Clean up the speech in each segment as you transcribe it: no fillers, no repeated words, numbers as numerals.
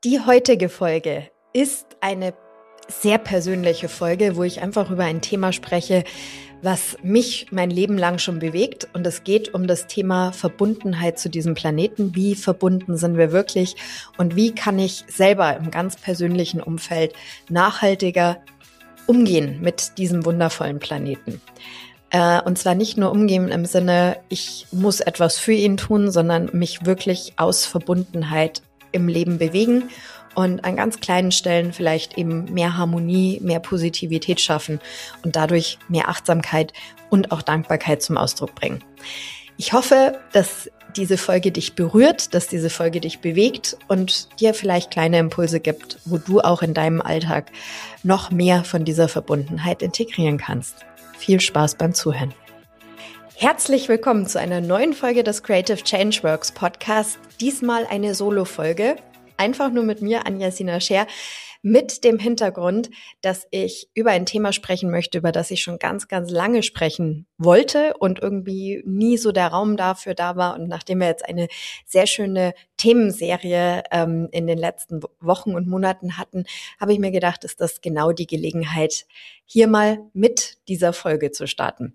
Die heutige Folge ist eine sehr persönliche Folge, wo ich einfach über ein Thema spreche, was mich mein Leben lang schon bewegt. Und es geht um das Thema Verbundenheit zu diesem Planeten. Wie verbunden sind wir wirklich? Und wie kann ich selber im ganz persönlichen Umfeld nachhaltiger umgehen mit diesem wundervollen Planeten? Und zwar nicht nur umgehen im Sinne, ich muss etwas für ihn tun, sondern mich wirklich aus Verbundenheit im Leben bewegen und an ganz kleinen Stellen vielleicht eben mehr Harmonie, mehr Positivität schaffen und dadurch mehr Achtsamkeit und auch Dankbarkeit zum Ausdruck bringen. Ich hoffe, dass diese Folge dich berührt, dass diese Folge dich bewegt und dir vielleicht kleine Impulse gibt, wo du auch in deinem Alltag noch mehr von dieser Verbundenheit integrieren kannst. Viel Spaß beim Zuhören. Herzlich willkommen zu einer neuen Folge des Creative Changeworks Podcast. Diesmal eine Solo-Folge, einfach nur mit mir, Anja Sina-Scher, mit dem Hintergrund, dass ich über ein Thema sprechen möchte, über das ich schon ganz, ganz lange sprechen wollte und irgendwie nie so der Raum dafür da war. Und nachdem wir jetzt eine sehr schöne Themenserie in den letzten Wochen und Monaten hatten, habe ich mir gedacht, ist das genau die Gelegenheit, hier mal mit dieser Folge zu starten.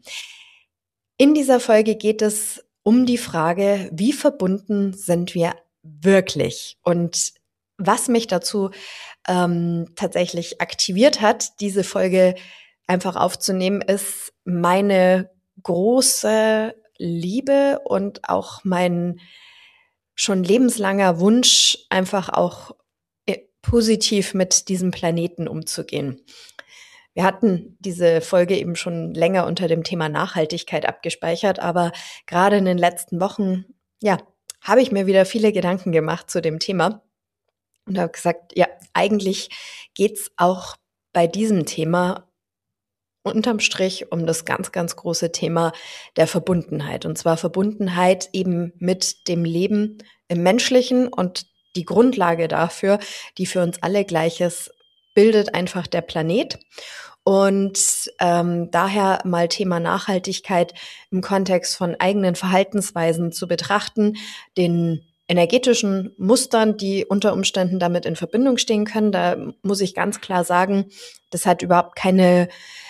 In dieser Folge geht es um die Frage, wie verbunden sind wir wirklich? Und was mich dazu tatsächlich aktiviert hat, diese Folge einfach aufzunehmen, ist meine große Liebe und auch mein schon lebenslanger Wunsch, einfach auch positiv mit diesem Planeten umzugehen. Wir hatten diese Folge eben schon länger unter dem Thema Nachhaltigkeit abgespeichert, aber gerade in den letzten Wochen, habe ich mir wieder viele Gedanken gemacht zu dem Thema und habe gesagt, ja, eigentlich geht's auch bei diesem Thema unterm Strich um das ganz, ganz große Thema der Verbundenheit. Und zwar Verbundenheit eben mit dem Leben im Menschlichen und die Grundlage dafür, die für uns alle gleich ist, bildet einfach der Planet. Und daher mal Thema Nachhaltigkeit im Kontext von eigenen Verhaltensweisen zu betrachten, den energetischen Mustern, die unter Umständen damit in Verbindung stehen können. Da muss ich ganz klar sagen, das hat überhaupt keinen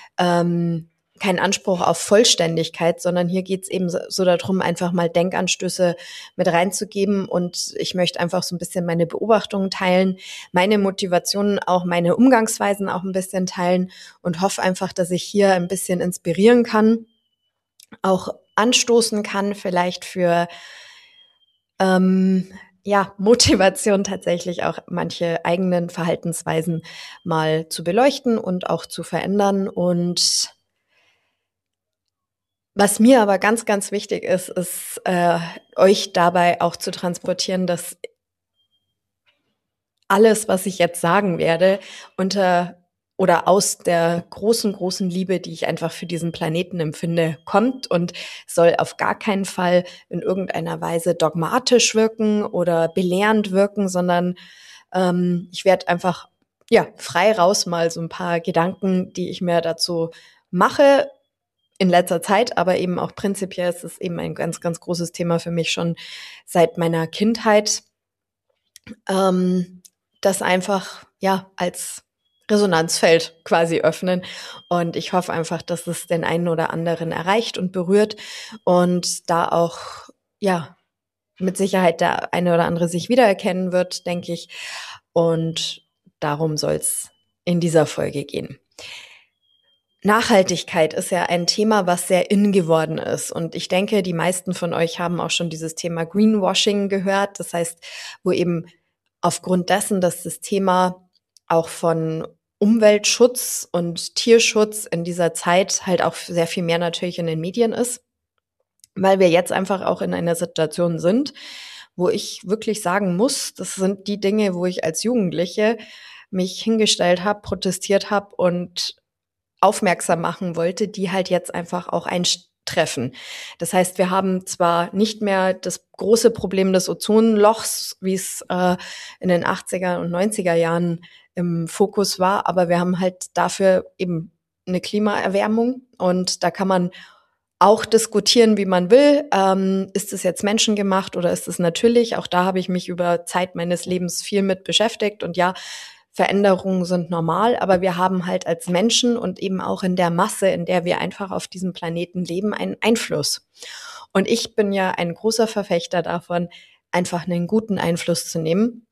Anspruch auf Vollständigkeit, sondern hier geht's eben so darum, einfach mal Denkanstöße mit reinzugeben. Und ich möchte einfach so ein bisschen meine Beobachtungen teilen, meine Motivationen, auch meine Umgangsweisen auch ein bisschen teilen und hoffe einfach, dass ich hier ein bisschen inspirieren kann, auch anstoßen kann, vielleicht für Motivation tatsächlich auch manche eigenen Verhaltensweisen mal zu beleuchten und auch zu verändern. Und was mir aber ganz, ganz wichtig ist, ist euch dabei auch zu transportieren, dass alles, was ich jetzt sagen werde, unter oder aus der großen, großen Liebe, die ich einfach für diesen Planeten empfinde, kommt und soll auf gar keinen Fall in irgendeiner Weise dogmatisch wirken oder belehrend wirken, sondern ich werde einfach frei raus mal so ein paar Gedanken, die ich mir dazu mache in letzter Zeit, aber eben auch prinzipiell ist es eben ein ganz, ganz großes Thema für mich schon seit meiner Kindheit, das einfach als Resonanzfeld quasi öffnen. Und ich hoffe einfach, dass es den einen oder anderen erreicht und berührt und da auch, mit Sicherheit der eine oder andere sich wiedererkennen wird, denke ich. Und darum soll es in dieser Folge gehen. Nachhaltigkeit ist ja ein Thema, was sehr in geworden ist. Und ich denke, die meisten von euch haben auch schon dieses Thema Greenwashing gehört. Das heißt, wo eben aufgrund dessen, dass das Thema auch von Umweltschutz und Tierschutz in dieser Zeit halt auch sehr viel mehr natürlich in den Medien ist, weil wir jetzt einfach auch in einer Situation sind, wo ich wirklich sagen muss, das sind die Dinge, wo ich als Jugendliche mich hingestellt habe, protestiert habe und aufmerksam machen wollte, die halt jetzt einfach auch eintreffen. Das heißt, wir haben zwar nicht mehr das große Problem des Ozonlochs, wie es in den 80er und 90er Jahren im Fokus war, aber wir haben halt dafür eben eine Klimaerwärmung und da kann man auch diskutieren, wie man will. Ist es jetzt menschengemacht oder ist es natürlich? Auch da habe ich mich über Zeit meines Lebens viel mit beschäftigt. Und ja, Veränderungen sind normal, aber wir haben halt als Menschen und eben auch in der Masse, in der wir einfach auf diesem Planeten leben, einen Einfluss. Und ich bin ja ein großer Verfechter davon, einfach einen guten Einfluss zu nehmen.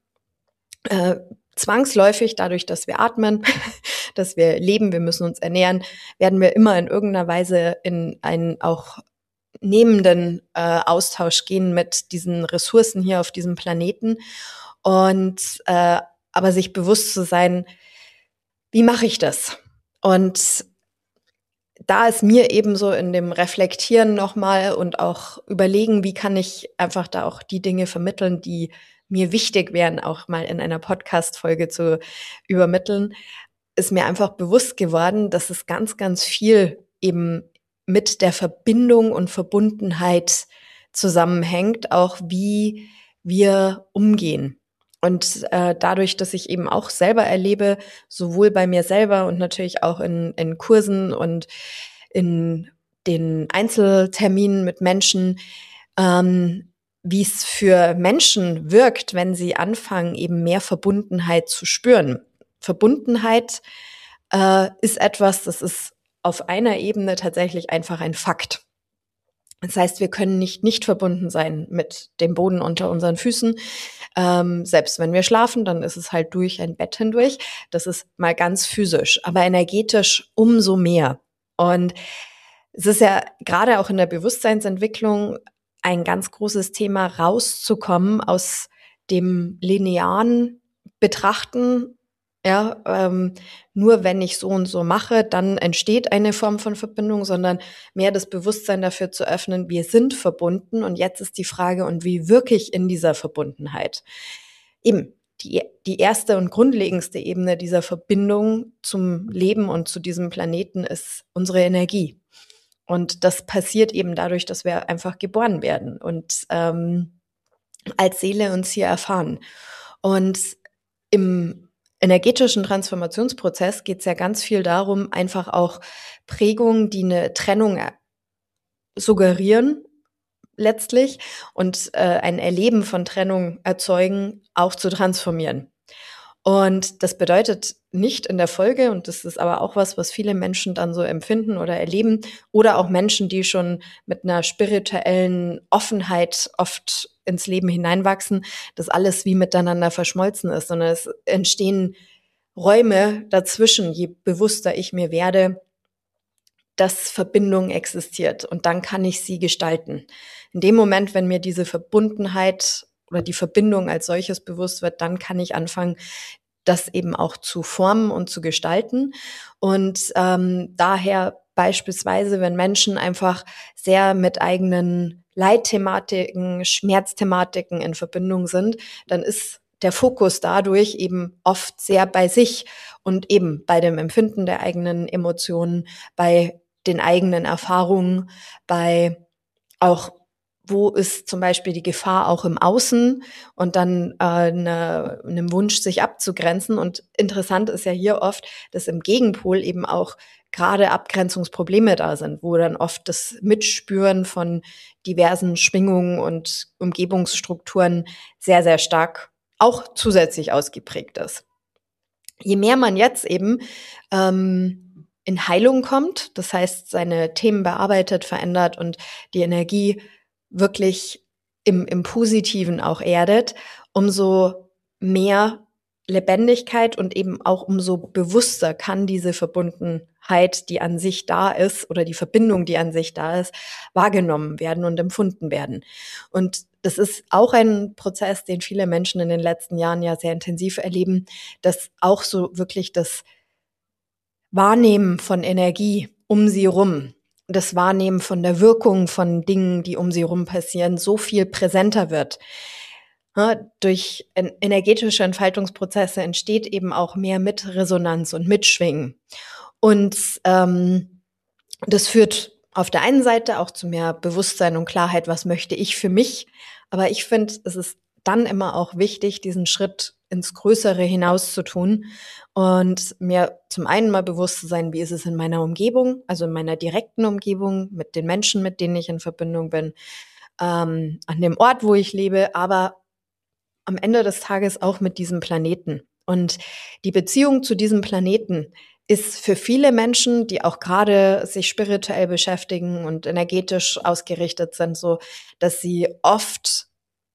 Zwangsläufig, dadurch, dass wir atmen, dass wir leben, wir müssen uns ernähren, werden wir immer in irgendeiner Weise in einen auch nehmenden Austausch gehen mit diesen Ressourcen hier auf diesem Planeten. Und aber sich bewusst zu sein, wie mache ich das? Und da ist mir eben so in dem Reflektieren nochmal und auch überlegen, wie kann ich einfach da auch die Dinge vermitteln, die mir wichtig wären, auch mal in einer Podcast-Folge zu übermitteln, ist mir einfach bewusst geworden, dass es ganz, ganz viel eben mit der Verbindung und Verbundenheit zusammenhängt, auch wie wir umgehen. Und dadurch, dass ich eben auch selber erlebe, sowohl bei mir selber und natürlich auch in Kursen und in den Einzelterminen mit Menschen, wie es für Menschen wirkt, wenn sie anfangen, eben mehr Verbundenheit zu spüren. Verbundenheit ist etwas, das ist auf einer Ebene tatsächlich einfach ein Fakt. Das heißt, wir können nicht verbunden sein mit dem Boden unter unseren Füßen. Selbst wenn wir schlafen, dann ist es halt durch ein Bett hindurch. Das ist mal ganz physisch, aber energetisch umso mehr. Und es ist ja gerade auch in der Bewusstseinsentwicklung ein ganz großes Thema, rauszukommen aus dem linearen Betrachten. Ja, nur wenn ich so und so mache, dann entsteht eine Form von Verbindung, sondern mehr das Bewusstsein dafür zu öffnen, wir sind verbunden und jetzt ist die Frage, und wie wirke ich in dieser Verbundenheit? Eben, die erste und grundlegendste Ebene dieser Verbindung zum Leben und zu diesem Planeten ist unsere Energie. Und das passiert eben dadurch, dass wir einfach geboren werden und als Seele uns hier erfahren. Und im energetischen Transformationsprozess geht es ja ganz viel darum, einfach auch Prägungen, die eine Trennung suggerieren, letztlich, und ein Erleben von Trennung erzeugen, auch zu transformieren. Und das bedeutet nicht in der Folge, und das ist aber auch was viele Menschen dann so empfinden oder erleben, oder auch Menschen, die schon mit einer spirituellen Offenheit oft ins Leben hineinwachsen, dass alles wie miteinander verschmolzen ist, sondern es entstehen Räume dazwischen, je bewusster ich mir werde, dass Verbindung existiert, und dann kann ich sie gestalten. In dem Moment, wenn mir diese Verbundenheit oder die Verbindung als solches bewusst wird, dann kann ich anfangen, das eben auch zu formen und zu gestalten. Und daher beispielsweise, wenn Menschen einfach sehr mit eigenen Leitthematiken, Schmerzthematiken in Verbindung sind, dann ist der Fokus dadurch eben oft sehr bei sich und eben bei dem Empfinden der eigenen Emotionen, bei den eigenen Erfahrungen, bei auch, wo ist zum Beispiel die Gefahr auch im Außen, und dann einem Wunsch, sich abzugrenzen. Und interessant ist ja hier oft, dass im Gegenpol eben auch gerade Abgrenzungsprobleme da sind, wo dann oft das Mitspüren von diversen Schwingungen und Umgebungsstrukturen sehr, sehr stark auch zusätzlich ausgeprägt ist. Je mehr man jetzt eben in Heilung kommt, das heißt, seine Themen bearbeitet, verändert und die Energie wirklich im Positiven auch erdet, umso mehr Lebendigkeit und eben auch umso bewusster kann diese Verbundenheit, die an sich da ist, oder die Verbindung, die an sich da ist, wahrgenommen werden und empfunden werden. Und das ist auch ein Prozess, den viele Menschen in den letzten Jahren ja sehr intensiv erleben, dass auch so wirklich das Wahrnehmen von Energie um sie rum, das Wahrnehmen von der Wirkung von Dingen, die um sie rum passieren, so viel präsenter wird. Ja, durch energetische Entfaltungsprozesse entsteht eben auch mehr Mitresonanz und Mitschwingen. Und das führt auf der einen Seite auch zu mehr Bewusstsein und Klarheit, was möchte ich für mich. Aber ich finde, es ist dann immer auch wichtig, diesen Schritt ins Größere hinaus zu tun und mir zum einen mal bewusst zu sein, wie ist es in meiner Umgebung, also in meiner direkten Umgebung, mit den Menschen, mit denen ich in Verbindung bin, an dem Ort, wo ich lebe, aber am Ende des Tages auch mit diesem Planeten. Und die Beziehung zu diesem Planeten ist für viele Menschen, die auch gerade sich spirituell beschäftigen und energetisch ausgerichtet sind, so, dass sie oft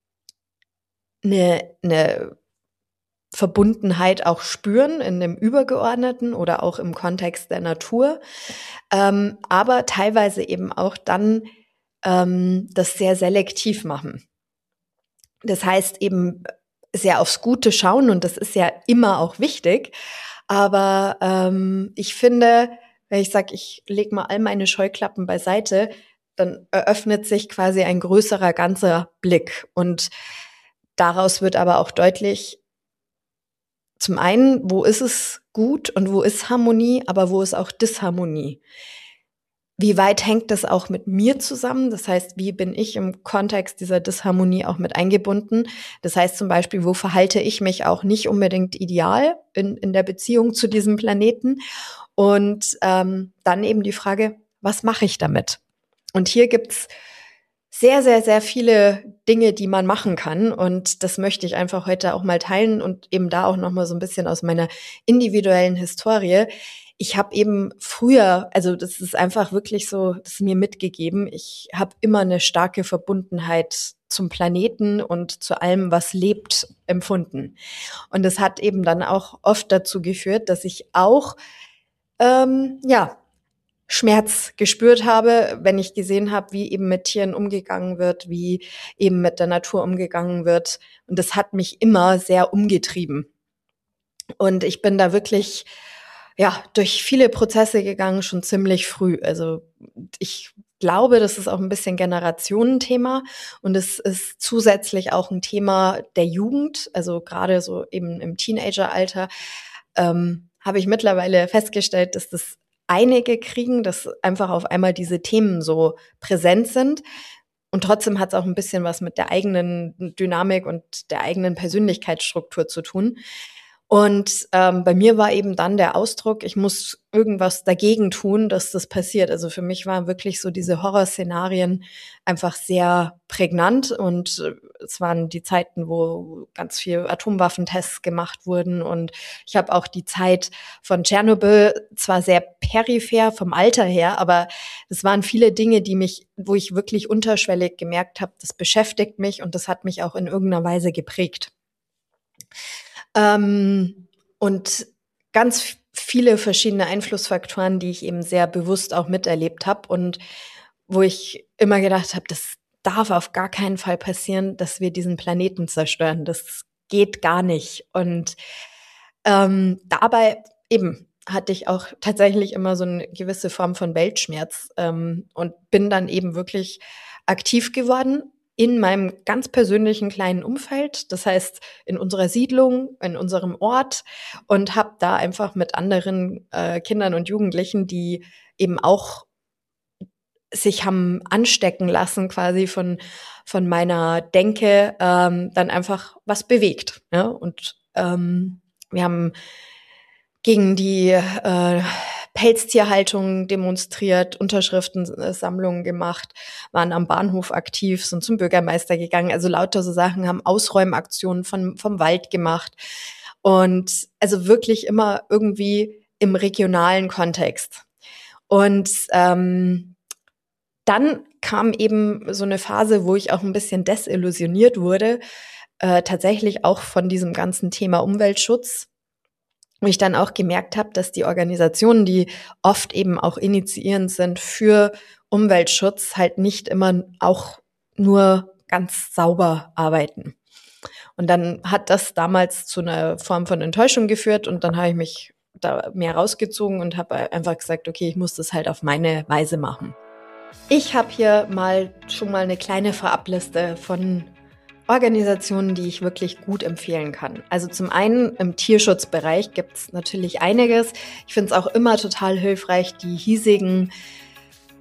eine Verbundenheit auch spüren in dem Übergeordneten oder auch im Kontext der Natur, aber teilweise eben auch dann das sehr selektiv machen. Das heißt eben sehr aufs Gute schauen und das ist ja immer auch wichtig. Aber ich finde, wenn ich sage, ich lege mal all meine Scheuklappen beiseite, dann eröffnet sich quasi ein größerer ganzer Blick. Und daraus wird aber auch deutlich, zum einen, wo ist es gut und wo ist Harmonie, aber wo ist auch Disharmonie? Wie weit hängt das auch mit mir zusammen? Das heißt, wie bin ich im Kontext dieser Disharmonie auch mit eingebunden? Das heißt zum Beispiel, wo verhalte ich mich auch nicht unbedingt ideal in der Beziehung zu diesem Planeten? Und dann eben die Frage, was mache ich damit? Und hier gibt's sehr, sehr, sehr viele Dinge, die man machen kann. Und das möchte ich einfach heute auch mal teilen und eben da auch noch mal so ein bisschen aus meiner individuellen Historie. Ich habe eben früher, also das ist einfach wirklich so, das ist mir mitgegeben, ich habe immer eine starke Verbundenheit zum Planeten und zu allem, was lebt, empfunden. Und das hat eben dann auch oft dazu geführt, dass ich auch, Schmerz gespürt habe, wenn ich gesehen habe, wie eben mit Tieren umgegangen wird, wie eben mit der Natur umgegangen wird. Und das hat mich immer sehr umgetrieben. Und ich bin da wirklich durch viele Prozesse gegangen, schon ziemlich früh. Also ich glaube, das ist auch ein bisschen Generationenthema und es ist zusätzlich auch ein Thema der Jugend, also gerade so eben im Teenageralter, habe ich mittlerweile festgestellt, dass das einige kriegen, dass einfach auf einmal diese Themen so präsent sind. Und trotzdem hat es auch ein bisschen was mit der eigenen Dynamik und der eigenen Persönlichkeitsstruktur zu tun. Und bei mir war eben dann der Ausdruck, ich muss irgendwas dagegen tun, dass das passiert. Also für mich waren wirklich so diese Horrorszenarien einfach sehr prägnant und es waren die Zeiten, wo ganz viel Atomwaffentests gemacht wurden und ich habe auch die Zeit von Tschernobyl zwar sehr peripher vom Alter her, aber es waren viele Dinge, wo ich wirklich unterschwellig gemerkt habe, das beschäftigt mich und das hat mich auch in irgendeiner Weise geprägt. Und ganz viele verschiedene Einflussfaktoren, die ich eben sehr bewusst auch miterlebt habe und wo ich immer gedacht habe, das darf auf gar keinen Fall passieren, dass wir diesen Planeten zerstören. Das geht gar nicht. Und dabei eben hatte ich auch tatsächlich immer so eine gewisse Form von Weltschmerz und bin dann eben wirklich aktiv geworden in meinem ganz persönlichen kleinen Umfeld, das heißt in unserer Siedlung, in unserem Ort und habe da einfach mit anderen Kindern und Jugendlichen, die eben auch sich haben anstecken lassen quasi von meiner Denke, dann einfach was bewegt. Ja? Und wir haben gegen die Pelztierhaltung demonstriert, Unterschriftensammlungen gemacht, waren am Bahnhof aktiv, sind zum Bürgermeister gegangen, also lauter so Sachen, haben Ausräumaktionen vom Wald gemacht und also wirklich immer irgendwie im regionalen Kontext. Und dann kam eben so eine Phase, wo ich auch ein bisschen desillusioniert wurde, tatsächlich auch von diesem ganzen Thema Umweltschutz. Wo ich dann auch gemerkt habe, dass die Organisationen, die oft eben auch initiierend sind für Umweltschutz, halt nicht immer auch nur ganz sauber arbeiten. Und dann hat das damals zu einer Form von Enttäuschung geführt und dann habe ich mich da mehr rausgezogen und habe einfach gesagt, okay, ich muss das halt auf meine Weise machen. Ich habe hier schon mal eine kleine Vorabliste von Organisationen, die ich wirklich gut empfehlen kann. Also zum einen im Tierschutzbereich gibt es natürlich einiges. Ich finde es auch immer total hilfreich, die hiesigen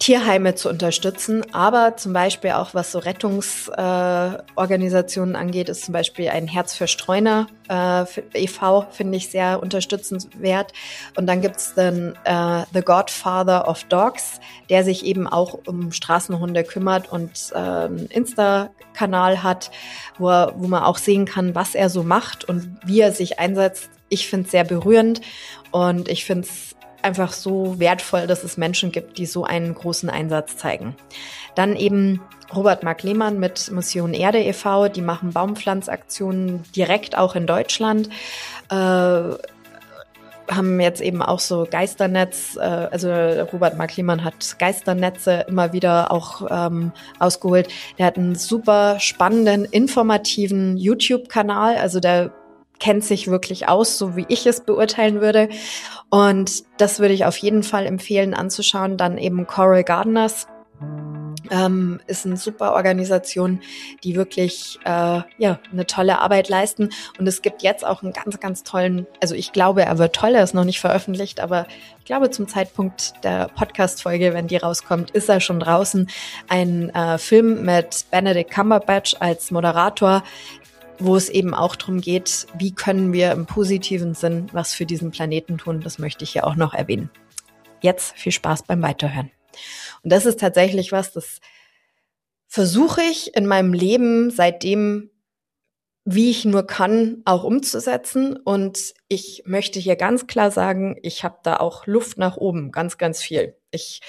Tierheime zu unterstützen, aber zum Beispiel auch was so Rettungsorganisationen angeht, ist zum Beispiel ein Herz für Streuner e.V. finde ich sehr unterstützenswert. Und dann gibt's den The Godfather of Dogs, der sich eben auch um Straßenhunde kümmert und einen Insta-Kanal hat, wo man auch sehen kann, was er so macht und wie er sich einsetzt. Ich finde es sehr berührend und ich finde es einfach so wertvoll, dass es Menschen gibt, die so einen großen Einsatz zeigen. Dann eben Robert Mark Lehmann mit Mission Erde e.V., die machen Baumpflanzaktionen direkt auch in Deutschland, haben jetzt eben auch so Geisternetz, also Robert Mark Lehmann hat Geisternetze immer wieder auch ausgeholt. Der hat einen super spannenden, informativen YouTube-Kanal, also der kennt sich wirklich aus, so wie ich es beurteilen würde. Und das würde ich auf jeden Fall empfehlen anzuschauen. Dann eben Coral Gardeners ist eine super Organisation, die wirklich eine tolle Arbeit leisten. Und es gibt jetzt auch einen ganz, ganz tollen, also ich glaube, er wird toll, er ist noch nicht veröffentlicht, aber ich glaube, zum Zeitpunkt der Podcast-Folge, wenn die rauskommt, ist er schon draußen. Ein Film mit Benedict Cumberbatch als Moderator, wo es eben auch darum geht, wie können wir im positiven Sinn was für diesen Planeten tun. Das möchte ich hier auch noch erwähnen. Jetzt viel Spaß beim Weiterhören. Und das ist tatsächlich was, das versuche ich in meinem Leben seitdem, wie ich nur kann, auch umzusetzen. Und ich möchte hier ganz klar sagen, ich habe da auch Luft nach oben, ganz, ganz viel. Ich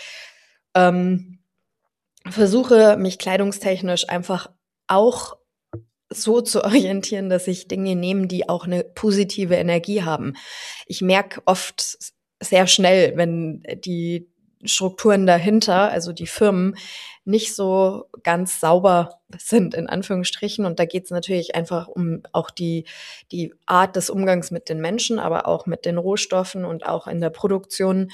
versuche mich kleidungstechnisch einfach auch so zu orientieren, dass ich Dinge nehme, die auch eine positive Energie haben. Ich merke oft sehr schnell, wenn die Strukturen dahinter, also die Firmen, nicht so ganz sauber sind, in Anführungsstrichen. Und da geht es natürlich einfach um auch die Art des Umgangs mit den Menschen, aber auch mit den Rohstoffen und auch in der Produktion.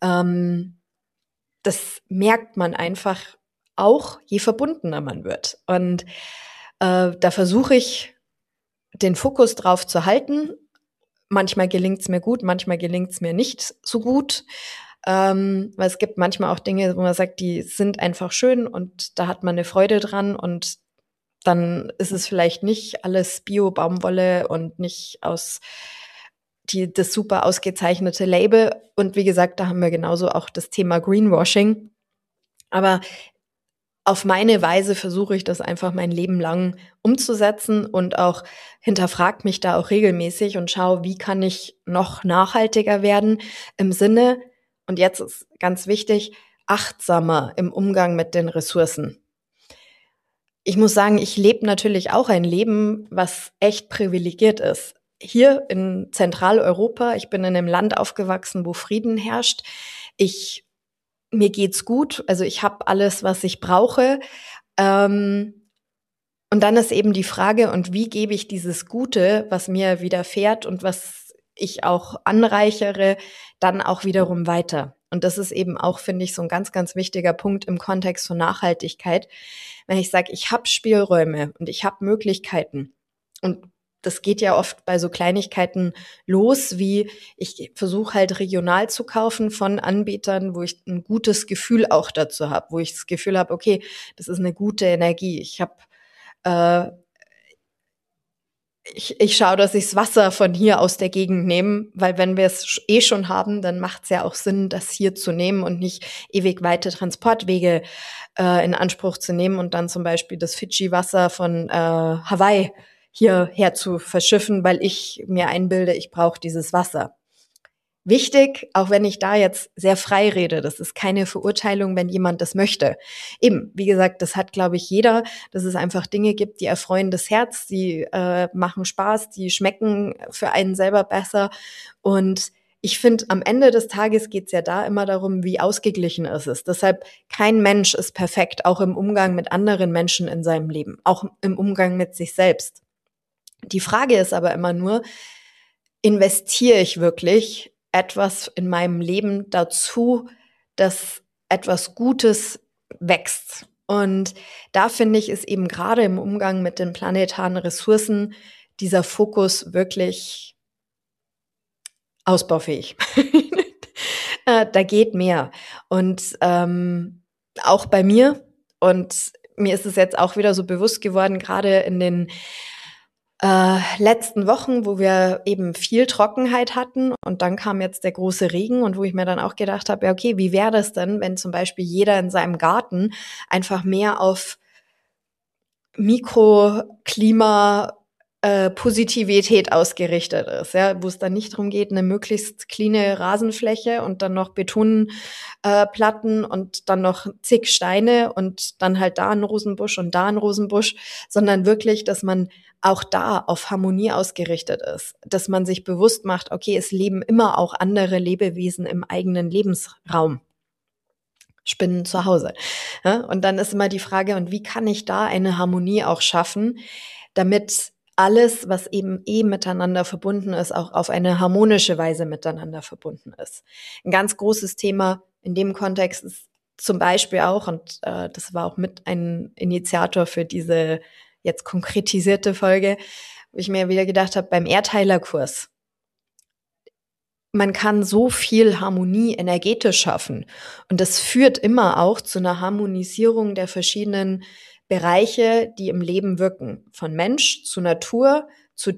Das merkt man einfach auch, je verbundener man wird. Und da versuche ich, den Fokus drauf zu halten. Manchmal gelingt es mir gut, manchmal gelingt es mir nicht so gut. Weil es gibt manchmal auch Dinge, wo man sagt, die sind einfach schön und da hat man eine Freude dran und dann ist es vielleicht nicht alles Bio-Baumwolle und nicht aus das super ausgezeichnete Label. Und wie gesagt, da haben wir genauso auch das Thema Greenwashing. Aber auf meine Weise versuche ich das einfach mein Leben lang umzusetzen und auch hinterfrage mich da auch regelmäßig und schaue, wie kann ich noch nachhaltiger werden im Sinne, und jetzt ist ganz wichtig, achtsamer im Umgang mit den Ressourcen. Ich muss sagen, ich lebe natürlich auch ein Leben, was echt privilegiert ist. Hier in Zentraleuropa, ich bin in einem Land aufgewachsen, wo Frieden herrscht. Mir geht's gut, also ich habe alles, was ich brauche. Und dann ist eben die Frage, und wie gebe ich dieses Gute, was mir widerfährt und was ich auch anreichere, dann auch wiederum weiter. Und das ist eben auch, finde ich, so ein ganz, ganz wichtiger Punkt im Kontext von Nachhaltigkeit. Wenn ich sage, ich habe Spielräume und ich habe Möglichkeiten und das geht ja oft bei so Kleinigkeiten los, wie ich versuche halt regional zu kaufen von Anbietern, wo ich ein gutes Gefühl auch dazu habe, wo ich das Gefühl habe, okay, das ist eine gute Energie. Ich schaue, dass ich das Wasser von hier aus der Gegend nehme, weil wenn wir es schon haben, dann macht es ja auch Sinn, das hier zu nehmen und nicht ewig weite Transportwege in Anspruch zu nehmen und dann zum Beispiel das Fidschi-Wasser von Hawaii hierher zu verschiffen, weil ich mir einbilde, ich brauche dieses Wasser. Wichtig, auch wenn ich da jetzt sehr frei rede, das ist keine Verurteilung, wenn jemand das möchte. Eben, wie gesagt, das hat, glaube ich, jeder, dass es einfach Dinge gibt, die erfreuen das Herz, die machen Spaß, die schmecken für einen selber besser. Und ich finde, am Ende des Tages geht es ja da immer darum, wie ausgeglichen ist es. Deshalb, kein Mensch ist perfekt, auch im Umgang mit anderen Menschen in seinem Leben, auch im Umgang mit sich selbst. Die Frage ist aber immer nur, investiere ich wirklich etwas in meinem Leben dazu, dass etwas Gutes wächst? Und da finde ich, ist eben gerade im Umgang mit den planetaren Ressourcen dieser Fokus wirklich ausbaufähig. Da geht mehr. Und auch bei mir. Und mir ist es jetzt auch wieder so bewusst geworden, gerade in den letzten Wochen, wo wir eben viel Trockenheit hatten und dann kam jetzt der große Regen und wo ich mir dann auch gedacht habe, ja okay, wie wäre das denn, wenn zum Beispiel jeder in seinem Garten einfach mehr auf Mikroklima Positivität ausgerichtet ist, ja, wo es dann nicht darum geht, eine möglichst cleane Rasenfläche und dann noch Betonplatten und dann noch zig Steine und dann halt da ein Rosenbusch und da ein Rosenbusch, sondern wirklich, dass man auch da auf Harmonie ausgerichtet ist, dass man sich bewusst macht, okay, es leben immer auch andere Lebewesen im eigenen Lebensraum. Spinnen zu Hause. Ja, und dann ist immer die Frage, und wie kann ich da eine Harmonie auch schaffen, damit alles, was eben miteinander verbunden ist, auch auf eine harmonische Weise miteinander verbunden ist. Ein ganz großes Thema in dem Kontext ist zum Beispiel auch, und das war auch mit ein Initiator für diese jetzt konkretisierte Folge, wo ich mir wieder gedacht habe, beim Erdheilerkurs, man kann so viel Harmonie energetisch schaffen. Und das führt immer auch zu einer Harmonisierung der verschiedenen Bereiche, die im Leben wirken. Von Mensch zu Natur, zu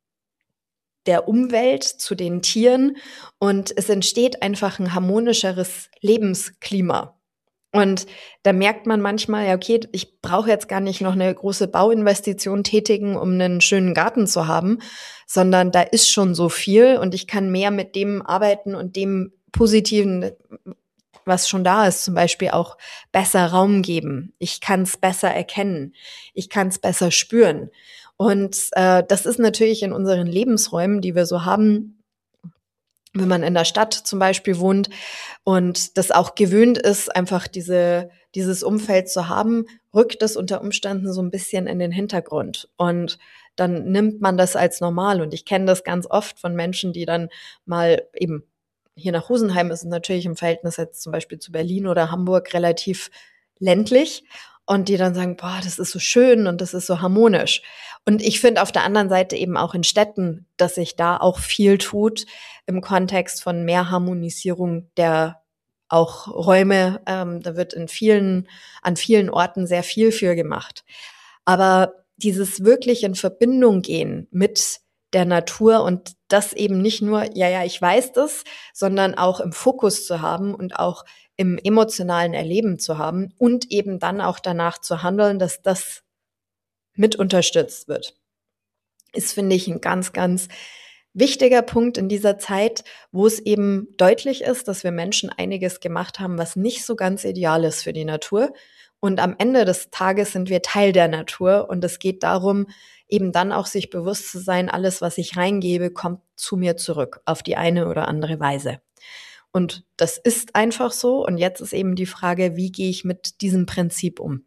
der Umwelt, zu den Tieren. Und es entsteht einfach ein harmonischeres Lebensklima. Und da merkt man manchmal, ja, okay, ich brauche jetzt gar nicht noch eine große Bauinvestition tätigen, um einen schönen Garten zu haben, sondern da ist schon so viel und ich kann mehr mit dem arbeiten und dem Positiven, was schon da ist, zum Beispiel auch besser Raum geben. Ich kann es besser erkennen. Ich kann es besser spüren. Und das ist natürlich in unseren Lebensräumen, die wir so haben, wenn man in der Stadt zum Beispiel wohnt und das auch gewöhnt ist, einfach dieses Umfeld zu haben, rückt es unter Umständen so ein bisschen in den Hintergrund. Und dann nimmt man das als normal. Und ich kenne das ganz oft von Menschen, die dann mal eben hier nach Rosenheim ist es natürlich im Verhältnis jetzt zum Beispiel zu Berlin oder Hamburg relativ ländlich. Und die dann sagen, boah, das ist so schön und das ist so harmonisch. Und ich finde auf der anderen Seite eben auch in Städten, dass sich da auch viel tut im Kontext von mehr Harmonisierung der auch Räume. Da wird an vielen Orten sehr viel für gemacht. Aber dieses wirklich in Verbindung gehen mit der Natur und das eben nicht nur, ja, ja, ich weiß das, sondern auch im Fokus zu haben und auch im emotionalen Erleben zu haben und eben dann auch danach zu handeln, dass das mit unterstützt wird, ist, finde ich, ein ganz, ganz wichtiger Punkt in dieser Zeit, wo es eben deutlich ist, dass wir Menschen einiges gemacht haben, was nicht so ganz ideal ist für die Natur. Und am Ende des Tages sind wir Teil der Natur. Und es geht darum, eben dann auch sich bewusst zu sein, alles, was ich reingebe, kommt zu mir zurück auf die eine oder andere Weise. Und das ist einfach so. Und jetzt ist eben die Frage, wie gehe ich mit diesem Prinzip um?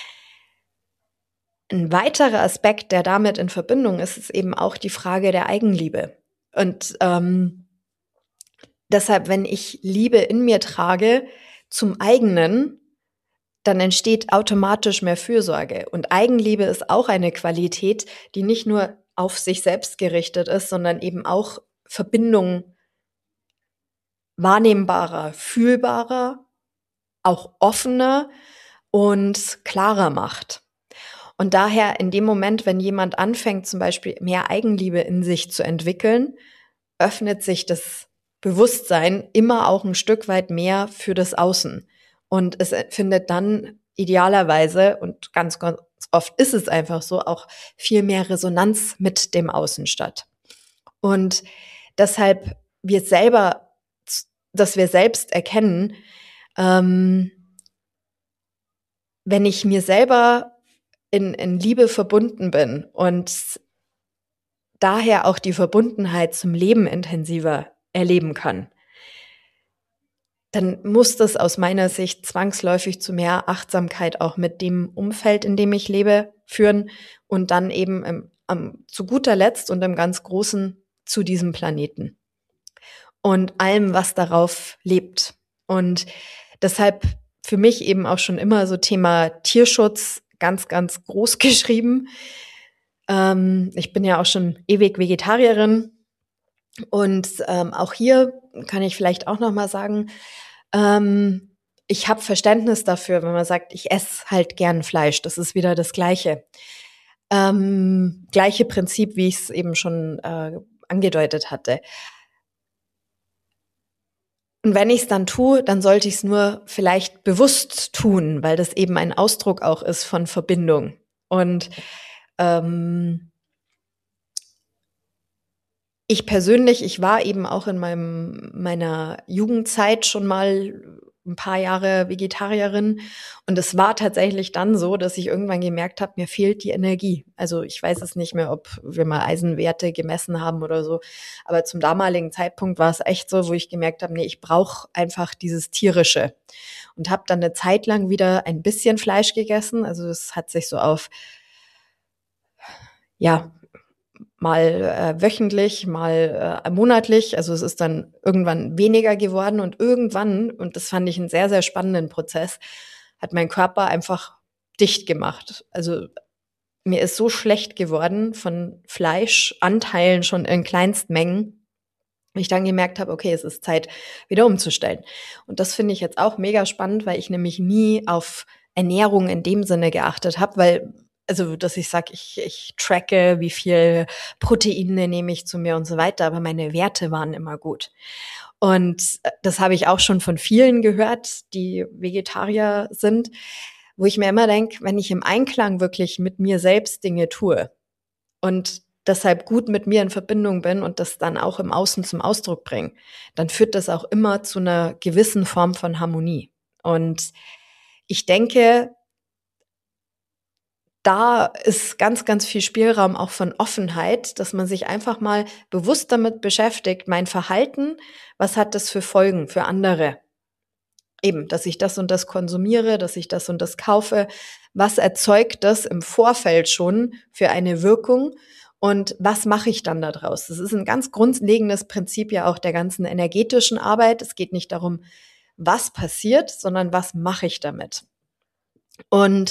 Ein weiterer Aspekt, der damit in Verbindung ist, ist eben auch die Frage der Eigenliebe. Und deshalb, wenn ich Liebe in mir trage zum eigenen, dann entsteht automatisch mehr Fürsorge. Und Eigenliebe ist auch eine Qualität, die nicht nur auf sich selbst gerichtet ist, sondern eben auch Verbindungen wahrnehmbarer, fühlbarer, auch offener und klarer macht. Und daher in dem Moment, wenn jemand anfängt, zum Beispiel mehr Eigenliebe in sich zu entwickeln, öffnet sich das Bewusstsein immer auch ein Stück weit mehr für das Außen. Und es findet dann idealerweise, und ganz, ganz oft ist es einfach so, auch viel mehr Resonanz mit dem Außen statt. Und deshalb dass wir selbst erkennen, wenn ich mir selber in Liebe verbunden bin und daher auch die Verbundenheit zum Leben intensiver erleben kann, dann muss das aus meiner Sicht zwangsläufig zu mehr Achtsamkeit auch mit dem Umfeld, in dem ich lebe, führen und dann eben zu guter Letzt und im ganz Großen zu diesem Planeten und allem, was darauf lebt. Und deshalb für mich eben auch schon immer so Thema Tierschutz ganz, ganz groß geschrieben. Ich bin ja auch schon ewig Vegetarierin und auch hier kann ich vielleicht auch noch mal sagen, ich habe Verständnis dafür, wenn man sagt, ich esse halt gern Fleisch. Das ist wieder das Gleiche. Gleiche Prinzip, wie ich es eben schon angedeutet hatte. Und wenn ich es dann tue, dann sollte ich es nur vielleicht bewusst tun, weil das eben ein Ausdruck auch ist von Verbindung. Und ich persönlich, ich war eben auch in meiner Jugendzeit schon mal ein paar Jahre Vegetarierin. Und es war tatsächlich dann so, dass ich irgendwann gemerkt habe, mir fehlt die Energie. Also ich weiß es nicht mehr, ob wir mal Eisenwerte gemessen haben oder so. Aber zum damaligen Zeitpunkt war es echt so, wo ich gemerkt habe, nee, ich brauche einfach dieses Tierische. Und habe dann eine Zeit lang wieder ein bisschen Fleisch gegessen. Also es hat sich so auf, ja, mal wöchentlich, mal monatlich. Also es ist dann irgendwann weniger geworden und irgendwann, und das fand ich einen sehr, sehr spannenden Prozess, hat mein Körper einfach dicht gemacht. Also mir ist so schlecht geworden von Fleischanteilen schon in Kleinstmengen, ich dann gemerkt habe, okay, es ist Zeit, wieder umzustellen. Und das finde ich jetzt auch mega spannend, weil ich nämlich nie auf Ernährung in dem Sinne geachtet habe, weil, also, dass ich sage, ich tracke, wie viel Proteine nehme ich zu mir und so weiter, aber meine Werte waren immer gut. Und das habe ich auch schon von vielen gehört, die Vegetarier sind, wo ich mir immer denke, wenn ich im Einklang wirklich mit mir selbst Dinge tue und deshalb gut mit mir in Verbindung bin und das dann auch im Außen zum Ausdruck bringe, dann führt das auch immer zu einer gewissen Form von Harmonie. Und ich denke, da ist ganz, ganz viel Spielraum auch von Offenheit, dass man sich einfach mal bewusst damit beschäftigt, mein Verhalten, was hat das für Folgen für andere? Eben, dass ich das und das konsumiere, dass ich das und das kaufe. Was erzeugt das im Vorfeld schon für eine Wirkung? Und was mache ich dann daraus? Das ist ein ganz grundlegendes Prinzip ja auch der ganzen energetischen Arbeit. Es geht nicht darum, was passiert, sondern was mache ich damit? Und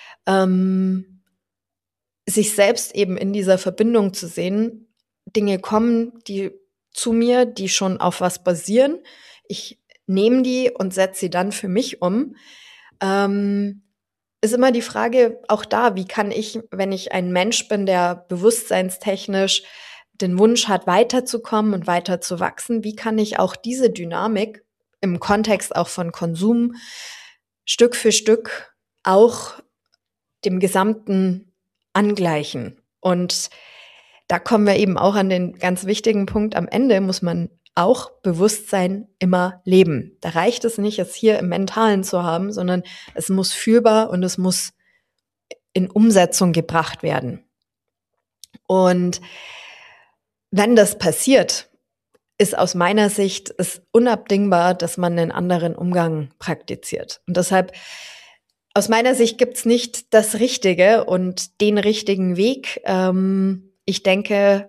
sich selbst eben in dieser Verbindung zu sehen, Dinge kommen, die zu mir, die schon auf was basieren. Ich nehme die und setze sie dann für mich um. Ist immer die Frage auch da, wie kann ich, wenn ich ein Mensch bin, der bewusstseinstechnisch den Wunsch hat, weiterzukommen und weiter zu wachsen, wie kann ich auch diese Dynamik im Kontext auch von Konsum Stück für Stück auch dem Gesamten angleichen? Und da kommen wir eben auch an den ganz wichtigen Punkt. Am Ende muss man auch Bewusstsein immer leben. Da reicht es nicht, es hier im Mentalen zu haben, sondern es muss fühlbar und es muss in Umsetzung gebracht werden. Und wenn das passiert, ist aus meiner Sicht es unabdingbar, dass man einen anderen Umgang praktiziert. Und deshalb, aus meiner Sicht gibt's nicht das Richtige und den richtigen Weg. Ich denke,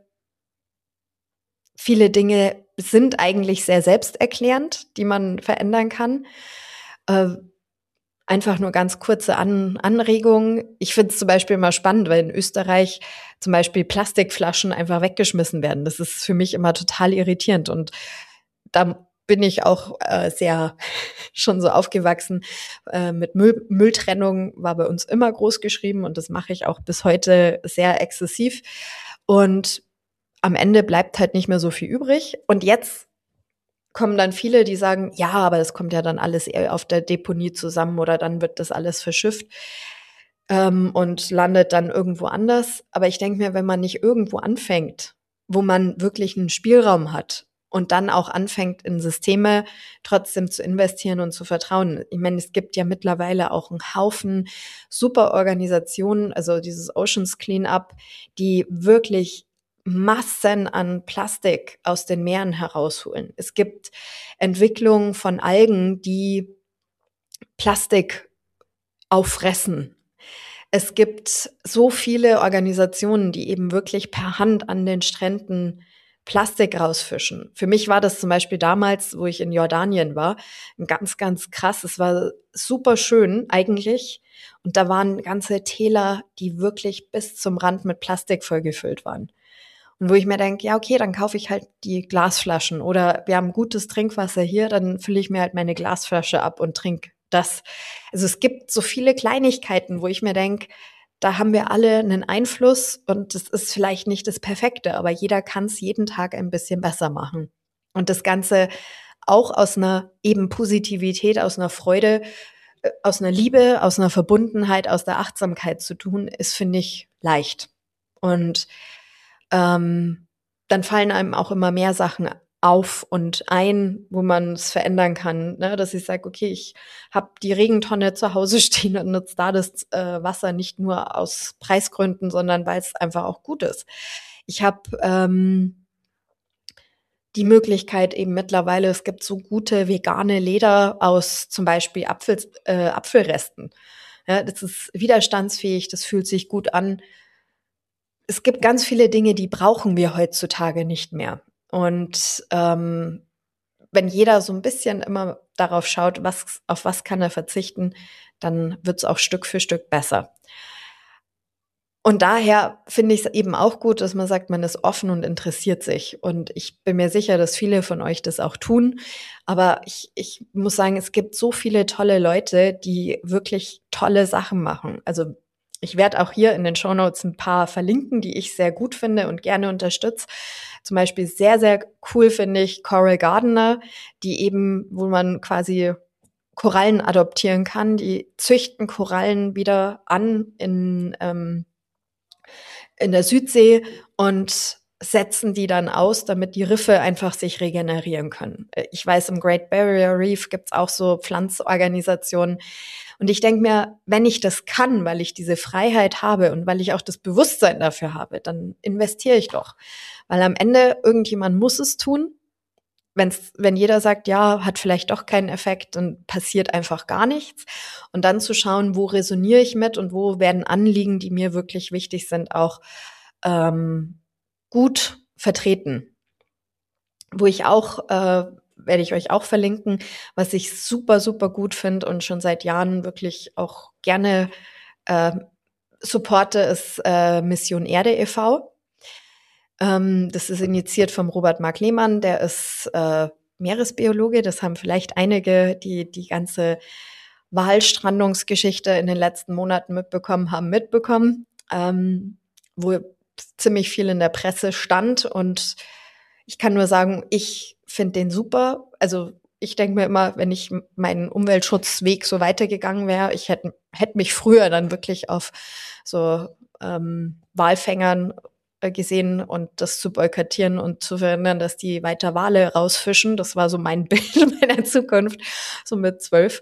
viele Dinge sind eigentlich sehr selbsterklärend, die man verändern kann. Einfach nur ganz kurze Anregungen. Ich finde es zum Beispiel immer spannend, weil in Österreich zum Beispiel Plastikflaschen einfach weggeschmissen werden. Das ist für mich immer total irritierend. Und da bin ich auch sehr schon so aufgewachsen. Mit Mülltrennung war bei uns immer groß geschrieben und das mache ich auch bis heute sehr exzessiv. Und am Ende bleibt halt nicht mehr so viel übrig. Und jetzt kommen dann viele, die sagen, ja, aber das kommt ja dann alles eher auf der Deponie zusammen oder dann wird das alles verschifft und landet dann irgendwo anders. Aber ich denke mir, wenn man nicht irgendwo anfängt, wo man wirklich einen Spielraum hat und dann auch anfängt, in Systeme trotzdem zu investieren und zu vertrauen. Ich meine, es gibt ja mittlerweile auch einen Haufen super Organisationen, also dieses Oceans Cleanup, die wirklich Massen an Plastik aus den Meeren herausholen. Es gibt Entwicklungen von Algen, die Plastik auffressen. Es gibt so viele Organisationen, die eben wirklich per Hand an den Stränden Plastik rausfischen. Für mich war das zum Beispiel damals, wo ich in Jordanien war, ganz, ganz krass. Es war super schön eigentlich. Und da waren ganze Täler, die wirklich bis zum Rand mit Plastik vollgefüllt waren. Und wo ich mir denke, ja, okay, dann kaufe ich halt die Glasflaschen oder wir haben gutes Trinkwasser hier, dann fülle ich mir halt meine Glasflasche ab und trinke das. Also es gibt so viele Kleinigkeiten, wo ich mir denke, da haben wir alle einen Einfluss und das ist vielleicht nicht das Perfekte, aber jeder kann es jeden Tag ein bisschen besser machen. Und das Ganze auch aus einer eben Positivität, aus einer Freude, aus einer Liebe, aus einer Verbundenheit, aus der Achtsamkeit zu tun, ist, finde ich, leicht. Und dann fallen einem auch immer mehr Sachen auf und ein, wo man es verändern kann, ne? Dass ich sage, okay, ich habe die Regentonne zu Hause stehen und nutze da das Wasser nicht nur aus Preisgründen, sondern weil es einfach auch gut ist. Ich habe die Möglichkeit eben mittlerweile, es gibt so gute vegane Leder aus zum Beispiel Apfelresten. Ja, das ist widerstandsfähig, das fühlt sich gut an. Es gibt ganz viele Dinge, die brauchen wir heutzutage nicht mehr. Und wenn jeder so ein bisschen immer darauf schaut, auf was kann er verzichten, dann wird es auch Stück für Stück besser. Und daher finde ich es eben auch gut, dass man sagt, man ist offen und interessiert sich. Und ich bin mir sicher, dass viele von euch das auch tun. Aber ich muss sagen, es gibt so viele tolle Leute, die wirklich tolle Sachen machen. Also ich werde auch hier in den Shownotes ein paar verlinken, die ich sehr gut finde und gerne unterstütze. Zum Beispiel sehr, sehr cool finde ich Coral Gardener, die eben, wo man quasi Korallen adoptieren kann. Die züchten Korallen wieder an in der Südsee und setzen die dann aus, damit die Riffe einfach sich regenerieren können. Ich weiß, im Great Barrier Reef gibt's auch so Pflanzorganisationen. Und ich denke mir, wenn ich das kann, weil ich diese Freiheit habe und weil ich auch das Bewusstsein dafür habe, dann investiere ich doch. Weil am Ende irgendjemand muss es tun. Wenn jeder sagt, ja, hat vielleicht doch keinen Effekt, dann passiert einfach gar nichts. Und dann zu schauen, wo resoniere ich mit und wo werden Anliegen, die mir wirklich wichtig sind, auch gut vertreten. Wo ich auch, werde ich euch auch verlinken, was ich super, super gut finde und schon seit Jahren wirklich auch gerne supporte, ist Mission Erde e.V. Das ist initiiert vom Robert Mark Lehmann, der ist Meeresbiologe. Das haben vielleicht einige, die die ganze Walstrandungsgeschichte in den letzten Monaten mitbekommen haben, wo ziemlich viel in der Presse stand. Und ich kann nur sagen, ich finde den super. Also ich denke mir immer, wenn ich meinen Umweltschutzweg so weitergegangen wäre, ich hätte mich früher dann wirklich auf so Walfängern gesehen und das zu boykottieren und zu verhindern, dass die weiter Wale rausfischen. Das war so mein Bild meiner Zukunft, so mit 12.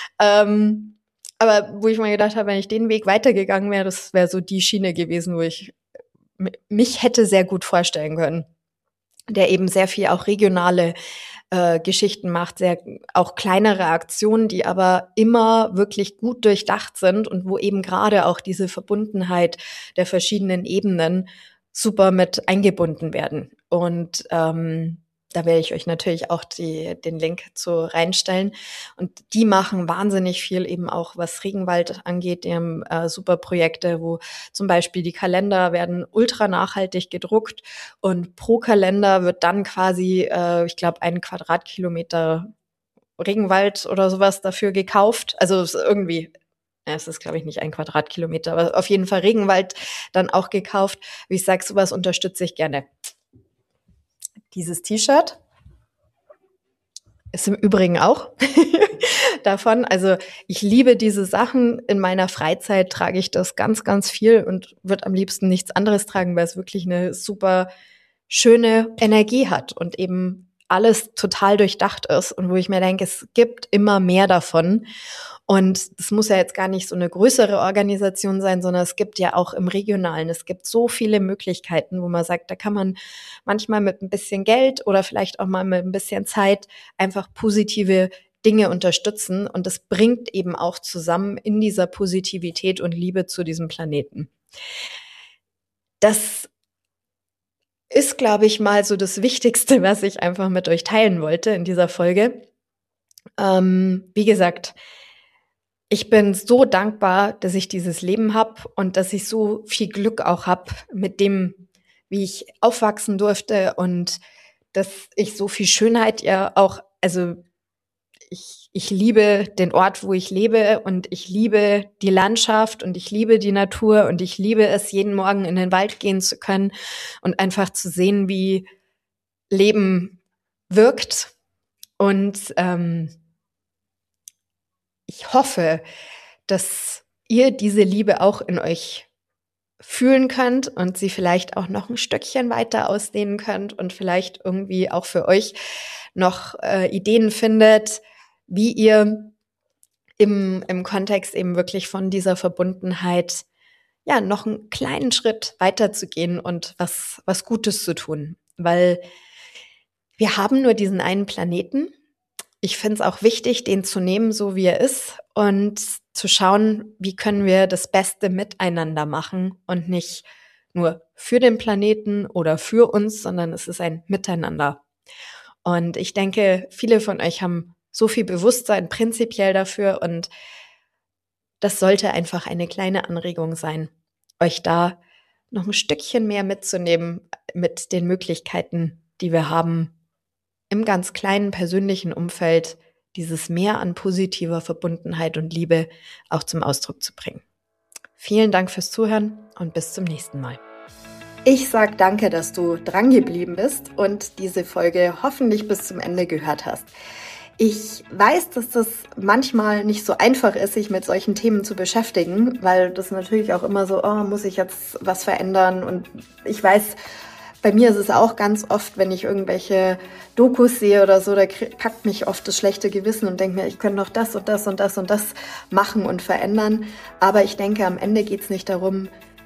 Aber wo ich mir gedacht habe, wenn ich den Weg weitergegangen wäre, das wäre so die Schiene gewesen, wo ich mich hätte sehr gut vorstellen können, der eben sehr viel auch regionale Geschichten macht, sehr auch kleinere Aktionen, die aber immer wirklich gut durchdacht sind und wo eben gerade auch diese Verbundenheit der verschiedenen Ebenen super mit eingebunden werden. Und da werde ich euch natürlich auch den Link zu reinstellen. Und die machen wahnsinnig viel eben auch, was Regenwald angeht. Die haben super Projekte, wo zum Beispiel die Kalender werden ultra nachhaltig gedruckt und pro Kalender wird dann quasi, ich glaube, 1 Quadratkilometer Regenwald oder sowas dafür gekauft. Also irgendwie, ja, es ist, glaube ich, nicht 1 Quadratkilometer, aber auf jeden Fall Regenwald dann auch gekauft. Wie ich sage, sowas unterstütze ich gerne. Dieses T-Shirt ist im Übrigen auch davon. Also ich liebe diese Sachen. In meiner Freizeit trage ich das ganz, ganz viel und würde am liebsten nichts anderes tragen, weil es wirklich eine super schöne Energie hat und eben alles total durchdacht ist und wo ich mir denke, es gibt immer mehr davon. Und es muss ja jetzt gar nicht so eine größere Organisation sein, sondern es gibt ja auch im Regionalen, es gibt so viele Möglichkeiten, wo man sagt, da kann man manchmal mit ein bisschen Geld oder vielleicht auch mal mit ein bisschen Zeit einfach positive Dinge unterstützen. Und das bringt eben auch zusammen in dieser Positivität und Liebe zu diesem Planeten. Das ist, glaube ich, mal so das Wichtigste, was ich einfach mit euch teilen wollte in dieser Folge. Wie gesagt, ich bin so dankbar, dass ich dieses Leben habe und dass ich so viel Glück auch habe mit dem, wie ich aufwachsen durfte und dass ich so viel Schönheit ja auch, also ich liebe den Ort, wo ich lebe und ich liebe die Landschaft und ich liebe die Natur und ich liebe es, jeden Morgen in den Wald gehen zu können und einfach zu sehen, wie Leben wirkt. Und ich hoffe, dass ihr diese Liebe auch in euch fühlen könnt und sie vielleicht auch noch ein Stückchen weiter ausdehnen könnt und vielleicht irgendwie auch für euch noch Ideen findet, wie ihr im Kontext eben wirklich von dieser Verbundenheit ja noch einen kleinen Schritt weiterzugehen und was Gutes zu tun. Weil wir haben nur diesen einen Planeten. Ich finde es auch wichtig, den zu nehmen, so wie er ist und zu schauen, wie können wir das Beste miteinander machen und nicht nur für den Planeten oder für uns, sondern es ist ein Miteinander. Und ich denke, viele von euch haben so viel Bewusstsein prinzipiell dafür und das sollte einfach eine kleine Anregung sein, euch da noch ein Stückchen mehr mitzunehmen mit den Möglichkeiten, die wir haben, im ganz kleinen persönlichen Umfeld dieses Mehr an positiver Verbundenheit und Liebe auch zum Ausdruck zu bringen. Vielen Dank fürs Zuhören und bis zum nächsten Mal. Ich sage danke, dass du dran geblieben bist und diese Folge hoffentlich bis zum Ende gehört hast. Ich weiß, dass das manchmal nicht so einfach ist, sich mit solchen Themen zu beschäftigen, weil das natürlich auch immer so, oh, muss ich jetzt was verändern? Und ich weiß, bei mir ist es auch ganz oft, wenn ich irgendwelche Dokus sehe oder so, da packt mich oft das schlechte Gewissen und denke mir, ich könnte noch das und das und das und das machen und verändern. Aber ich denke, am Ende geht es nicht darum,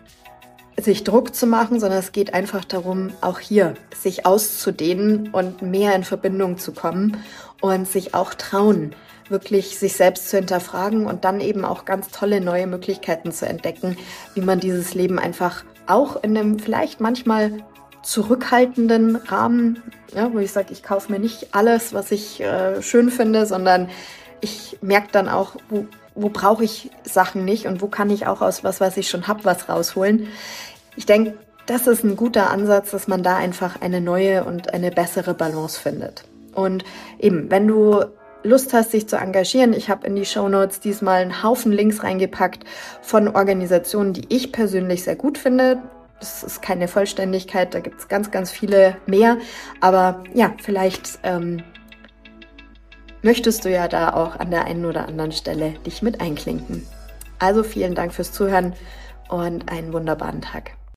sich Druck zu machen, sondern es geht einfach darum, auch hier sich auszudehnen und mehr in Verbindung zu kommen und sich auch trauen, wirklich sich selbst zu hinterfragen und dann eben auch ganz tolle neue Möglichkeiten zu entdecken, wie man dieses Leben einfach auch in einem vielleicht manchmal zurückhaltenden Rahmen, ja, wo ich sage, ich kaufe mir nicht alles, was ich schön finde, sondern ich merke dann auch, wo brauche ich Sachen nicht und wo kann ich auch aus was ich schon habe, was rausholen. Ich denke, das ist ein guter Ansatz, dass man da einfach eine neue und eine bessere Balance findet. Und eben, wenn du Lust hast, dich zu engagieren, ich habe in die Shownotes diesmal einen Haufen Links reingepackt von Organisationen, die ich persönlich sehr gut finde. Das ist keine Vollständigkeit, da gibt es ganz, ganz viele mehr. Aber ja, vielleicht möchtest du ja da auch an der einen oder anderen Stelle dich mit einklinken. Also vielen Dank fürs Zuhören und einen wunderbaren Tag.